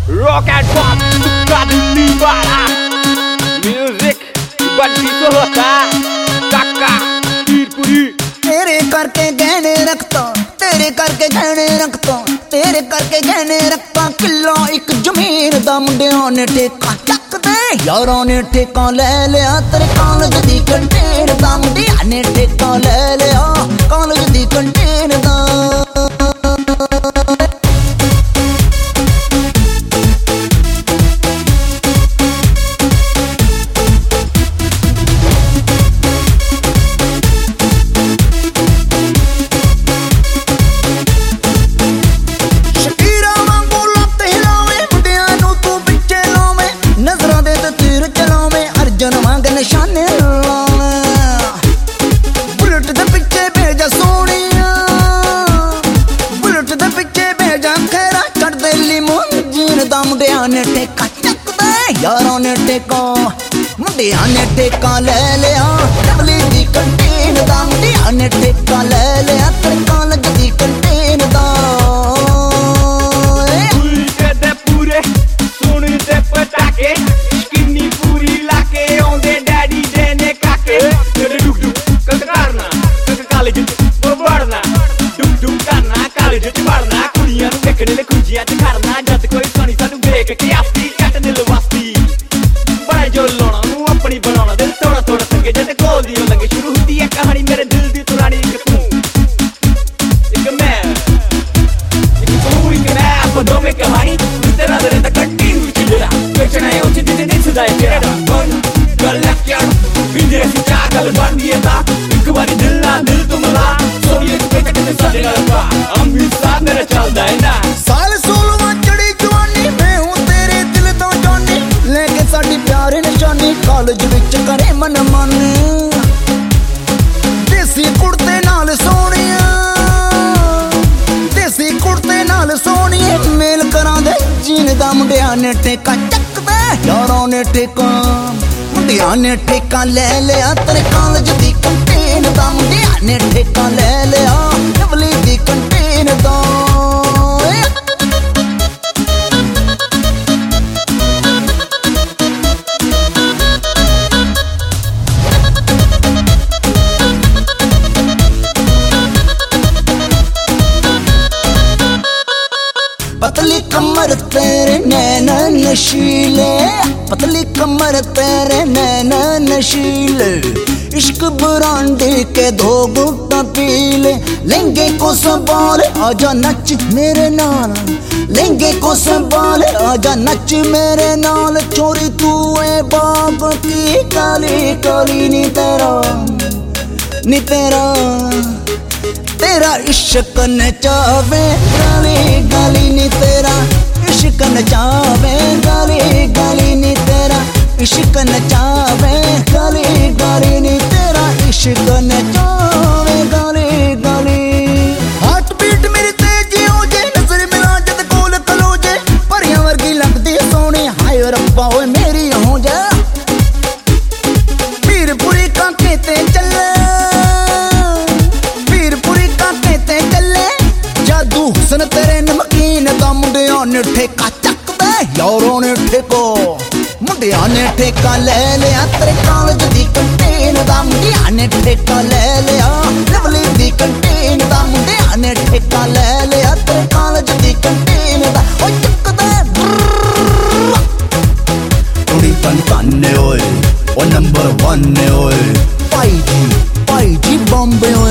Rock and pop, suka di barat. Music, Bunty तो होता काका पीरपुरी। तेरे करके गहने रखता, तेरे करके गहने रखता, तेरे करके गहने रखता। किला एक जमीन दा मुंडियां ने ठेका चक दे, यारां ने ठेका ले लिया। तेरे कॉलेज दी कंटेन दा मुंडियां ने ठेका ले लिया, कॉलेज दी कंटेन दा। निशाने बुलेट दे पिछे भेजा सोनिया, बुलेट दे पिछे भेजा खैरा। चढ़ दे लिमोजीन दा मुंडियां ने ठेका चक दे, यारां ने ठेका मुंडियां ने ठेका ले लिया। डबली दी कंटेन दा मुंडियां ने ठेका ले लिया, तेरे कॉलेज दी कंटेन दा। उल्टे दे पूरे सुन दे पटाके, स्किनी पूरी लाके ओंदे डैडी देने काके। तेरे डुक डुक कल करना कल कॉलेज च बढ़ना, डुक डुक करना कॉलेज च बढ़ना। कुड़ियां नूं देखने ले खुंजियां च खड़ना, जद कोई सोनी सानू देख के आस्ती कट दिल वास्ती। बड़ा जो लाउणा नूं अपनी बनाउणा, दिल थोड़ा थोड़ा संगे जद कोल दी लंगे। शुरू हुंदी है कहानी मेरे दिल दी पुरानी। एक तू एक मैं एक तू एक मैं, आप दो में कहानी तेरा दिल दा कट्टी हुई चिड़ा। बेचना है उच्च दिन दिन सदाए तेरा मन गल क्या बिंदे सी चाकल बन दिया था। एक बारी दिल ना दिल तुम ला सोनिए पे कटे सारे लगा। हम भी साथ मेरा चलदा है ना। साल 16वां चढ़ी जवानी, मैं हूं तेरे दिल तो जानी। लेके साडी प्यार निशानी, कॉलेज विच करे मन मानी। देसी कुड़ते नाल सोनिया, देसी कुड़ते नाल सोनिए। मेल करां दे जीन दा मुंडियां ने ठेका चक दे, यारां ने ठेका मुंडियां ने ठेका ले लिया। तेरे कॉलेज दी कंटेन दा मुंडियां ने ठेका ले लिया, डबली दी कंटेन दा। पतली कमर तेरे नैना नशीले, पतली कमर तेरे नैना नशीले। इश्क ब्रांडी के दो घुट्टा पीले। लहंगे को संभाल आजा नच मेरे नाल, लहंगे को संभाल आजा नच मेरे नाल। चोरी तू है बाप की काली काली नी तेरा नी तेरा, तेरा इश्क नचावे गाली गाली नी तेरा। इश्क नचावे गाली गाली नी तेरा, इश्क नचावे गाली गाली नी तेरा। इश्क नचावे गाली गाली। हार्ट बीट मेरी तेज हो जे, नजर मिला जद कोल खलो जे। परियां वर्गी लगदी सोहणी, हाय रब्बा ओए मेरी हो जा। पीरपुरी कांके ते चले, हुसन तेरे नमकीन दा मुंडियां ने ठेका चक दे, यारां ने ठेका मुंडियां ने ठेका ले लिया। तेरे कॉलेज दी कंटेन दा मुंडियां ने ठेका ले लिया, लवली दी कंटेन दा मुंडियां ने ठेका ले लिया। तेरे कॉलेज दी कंटेन दा ओ चक दे। कुड़ी तन ओए ओ नंबर 1 ने ओए। भाई जी बॉम्बे